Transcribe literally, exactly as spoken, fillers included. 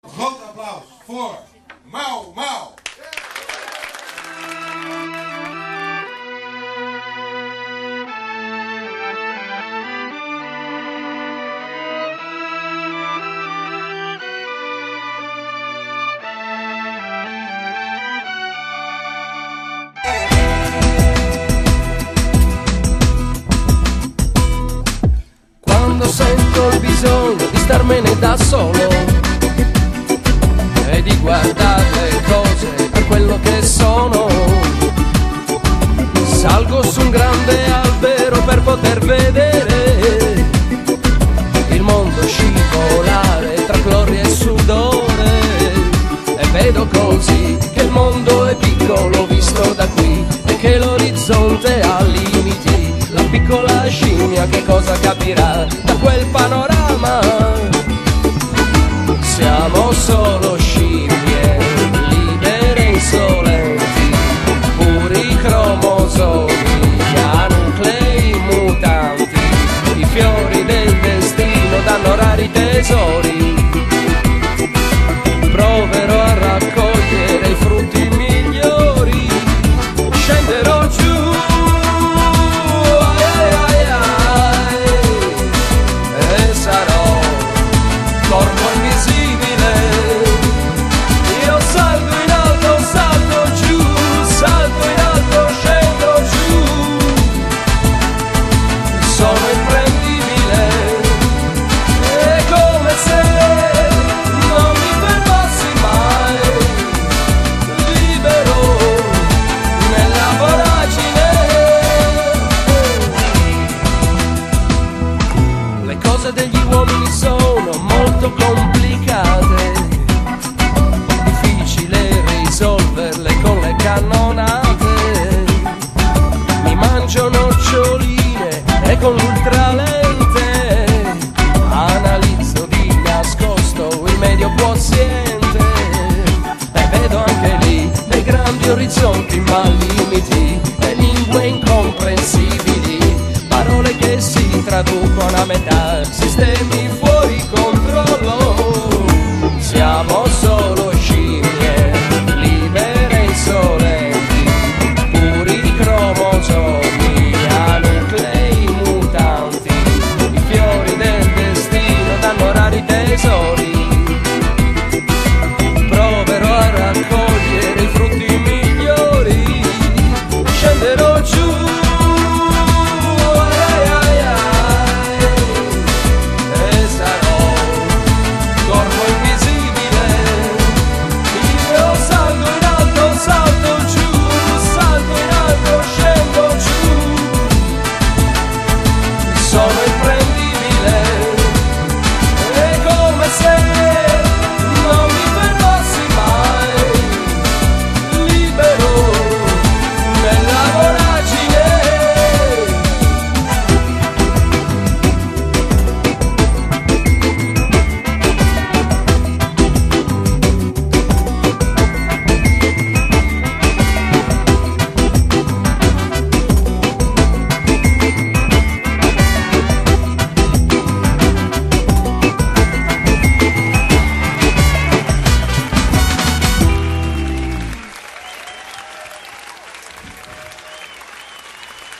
Groot applaus voor Mau Mau. Quando sento il bisogno di starmene da solo e di guardare le cose per quello che sono, salgo su un grande albero per poter vedere il mondo scivolare tra gloria e sudore, e vedo così che il mondo è piccolo visto da qui e che l'orizzonte ha limiti. La piccola scimmia che cosa capirà da quel panorama? Siamo solo scimmie, libere e insolenti, puri cromosomi, a nuclei mutanti. I fiori del destino danno rari tesori. Proverò a raccogliere i frutti migliori. Scenderò giù, ai ai ai, e sarò corpo invisibile. Io salgo in alto, salgo giù, salgo in alto, scendo giù. Sono imprendibile, è come se non mi fermassi mai, libero nella voragine. Le cose degli uomini sono molto complicate, difficile risolverle con le cannonate. Mi mangio noccioline e con l'ultra